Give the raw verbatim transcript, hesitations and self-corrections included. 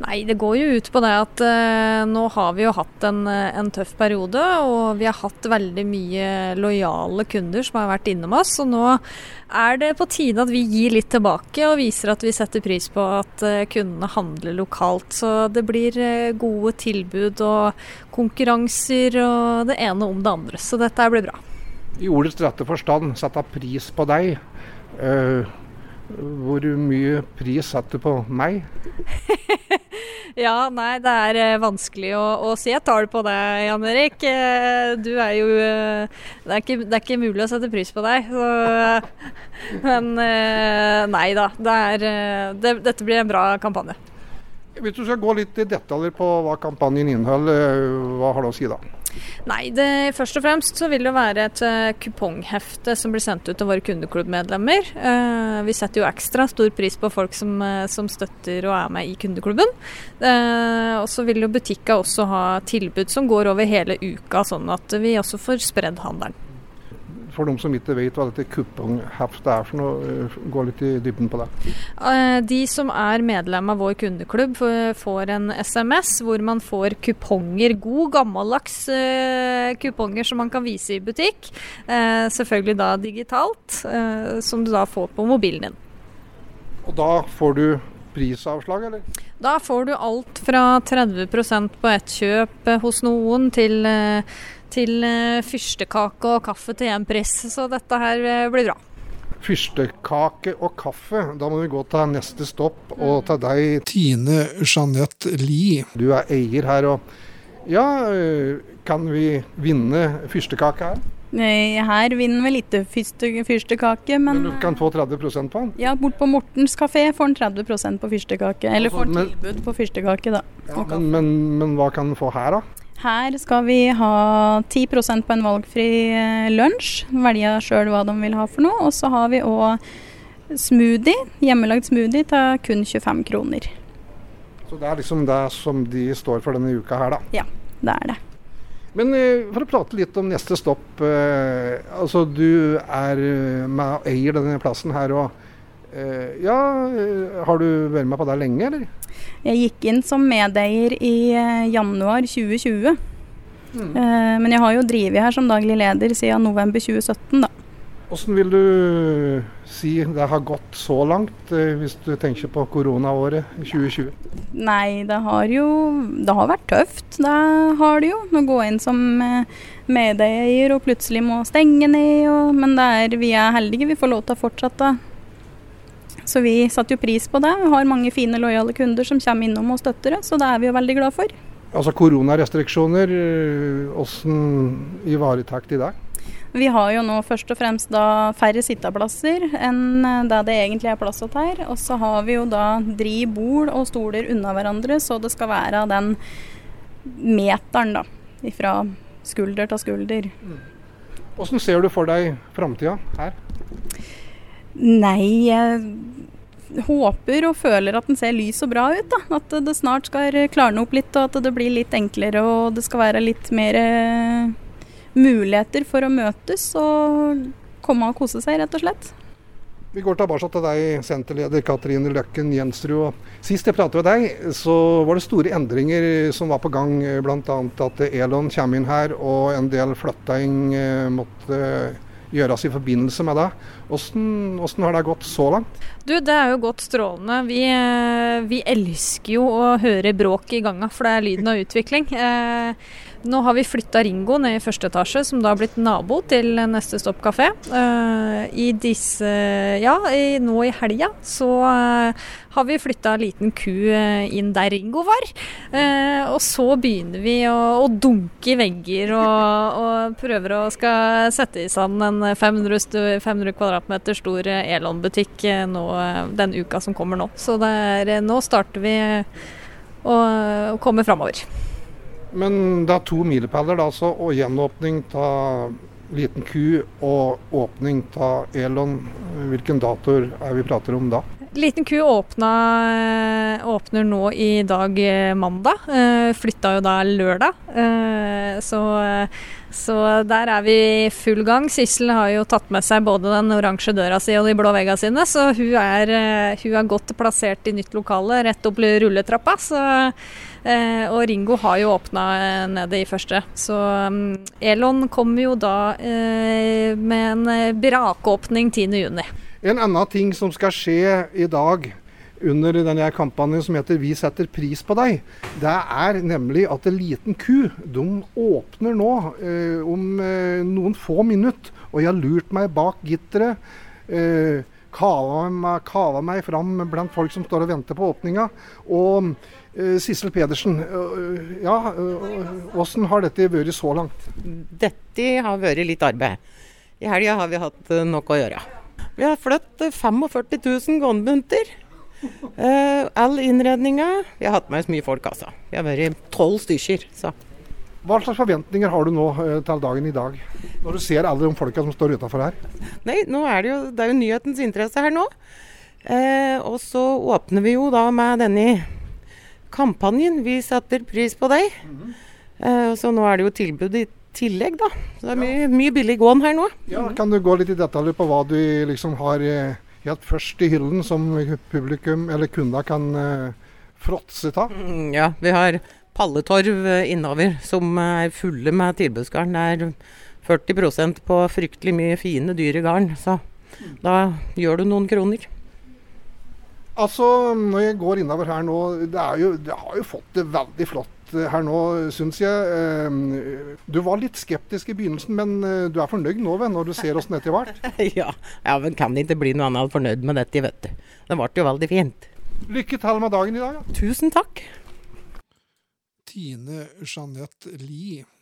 Nei, det går jo ut på det at uh, nå har vi jo hatt en, en tøff periode, og vi har hatt veldig mye lojale kunder som har vært innom oss, og nå er det på tide at vi gir litt tilbake og viser at vi setter pris på at uh, kundene handler lokalt. Så det blir uh, gode tilbud og konkurranser og det ene om det andre, så dette blir bra. I ordets rette forstand, sette pris på deg. Uh, hvor mye pris setter du på meg? Ja, nei, det er eh, vanskelig å, å si et tall på det, Jan Erik. Eh, du er jo eh, det, er ikke, det er ikke mulig å sette pris på deg. Så, men eh, nei da, det er, det, dette blir en bra kampanje. Hvis du skal gå litt i detaljer på hva kampanjen inneholder, hva har du å si da? Nei, det, først og fremst så vil det være et uh, kuponghefte som blir sendt ut til våre kundeklubbmedlemmer. Uh, vi setter jo ekstra stor pris på folk som, uh, som støtter og er med i kundeklubben. Uh, og så vil jo butikka også ha tilbud som går over hele uka, sånn at vi også får spredd handelen. For de som ikke vet hva dette kupongheftet er for noe, gå litt i dybden på det. De som er medlem av vår kundeklubb får en S M S hvor man får kuponger, god gammeldags kuponger som man kan vise i butikk. Selvfølgelig da digitalt, som du da får på mobilen din. Og da får du prisavslag, eller? Da får du alt fra tretti prosent på ett kjøp hos noen til til fyrstekake og kaffe til en pris, så dette her blir bra. Fyrstekake og kaffe, da må vi gå til neste stopp, og til deg, Tine Jeanette Lie. Du er eier her, og ja, kan vi vinne fyrstekake her? Nei, her vinner vi litt fyrste, fyrstekake, men... Men du kan få tretti prosent på den? Ja, bort på Mortens kafé får den tretti prosent på fyrstekake, eller får men, tilbud på fyrstekake da. Ja, men, men, men hva kan du få her da? Her skal vi ha ti prosent på en valgfri lunsj, velge selv hva de vil ha for noe, og så har vi også smoothie, hjemmelagd smoothie til kun tjuefem kroner. Så det er liksom det som de står for denne uka her da? Ja, det er det. Men eh, for å prate litt om neste stopp, eh, altså du er med og eier denne plassen her, og eh, ja, har du vært med på det lenge, eller? Jeg gikk inn som medeier i januar tjue tjue, mm. eh, men jeg har jo drivet her som daglig leder siden november tjue sytten da. Hvordan vil du si det har gått så langt, eh, hvis du tenker på koronaåret tjue tjue? Nei, det har jo det har vært tøft, det har det jo. Å gå inn som medeier og plutselig må stenge ned, og, men det er, vi er heldige, vi får lov til å fortsette. Så vi satte jo pris på det. Vi har mange fine, lojale kunder som kommer innom og støtter det, så det er vi jo veldig glad for. Altså koronarestriksjoner, hvordan ivaretar de det? Vi har jo nå først og fremst da færre sitteplasser enn det det egentlig er plass til her. Og så har vi jo da dri bord og stoler unna hverandre, så det skal være den meteren da, fra skulder til skulder. Hvordan ser du for deg fremtiden her? Nei, jeg håper og føler at den ser lys og bra ut da. At det snart skal klarne opp litt, og at det blir litt enklere, og det skal være litt mer muligheter for å møtes og komme og kose seg, rett og slett. Vi går tilbake til deg, senterleder Katrine Løkken Jensrud. Sist jeg pratet med deg, så var det store endringer som var på gang, blant annet at Elon kom inn her, og en del flytting måtte gjøres i forbindelse med det. Hvordan, hvordan har det gått så langt? Du, det er jo gått strålende. Vi, vi elsker jo å høre bråk i gangen, for det er lyden av utvikling. Eh, nå har vi flyttet Ringo ned i første etasje, som da har blitt nabo til neste stopp kafé. Eh, I disse, ja, i, nå i helga, så eh, har vi flyttet en liten ku inn der Ringo var. Eh, og så begynner vi å, å dunke i vegger og, og prøver å skal sette i sammen en fem hundre kvadratmeter stor Elon-butikk nå, den uka som kommer nå. Så det er, nå starter vi å, å komme fremover. Men det er to milepæler da, altså, og gjenåpning av liten ku og åpning av Elon. Hvilken datoer er vi prater om da? Liten ku åpna, åpner nå i dag mandag, flytta jo da lørdag, så, så der er vi i full gang. Sissel har jo tatt med seg både den oransje døra si og de blå veggene sine, så hun er, hun er godt plassert i nytt lokale, rett opp rulletrappa, så, og Ringo har jo åpna nede i første. Så Elon kommer jo da med en brakåpning tiende juni. En annen ting som skal skje i dag under denne kampanjen som heter Vi setter pris på deg, det er nemlig at en liten ku, de åpner nå eh, om eh, noen få minutter, og jeg har lurt meg bak gitteret, eh, kava meg, kava meg fram blant folk som står og venter på åpninga, og eh, Sissel Pedersen, eh, ja, eh, hvordan har dette vært så langt? Dette har vært litt arbeid. I helga har vi hatt eh, nok å gjøre. Vi har flytt førtifem tusen gåndbunter. Uh, all innredninga. Vi har hatt med oss mye folk, altså. Vi har vært tolv stykker. Så. Hva slags forventninger har du nå uh, til dagen i dag? Når du ser alle de folka som står utenfor her? Nei, nå er det jo, det er jo nyhetens interesse her nå. Uh, og så åpner vi jo da med denne kampanjen. Vi setter pris på deg. Mm-hmm. Uh, så nå er det jo tilbud i tillegg da. Så det er mye, mye billig gåen her nå. Ja, kan du gå litt i detaljer på hva du liksom har eh, helt først i hyllen som publikum eller kunder kan eh, fråtse ta? Mm, ja, vi har palletorv innover som er fulle med tilbudsgarn. Det er førti prosent på fryktelig mye fine, dyre garn, så da gjør du noen kroner. Altså, når jeg går innover her nå, det, er jo, det har jo fått det veldig flott her nå, synes jeg. Du var litt skeptisk i begynnelsen, men du er fornøyd nå, vel, når du ser oss etter hvert? Ja, ja, men kan det ikke bli noe annet fornøyd med dette, vet du. Det ble jo veldig fint. Lykke til med dagen i dag. Ja. Tusen takk. Tine Jeanette Lie.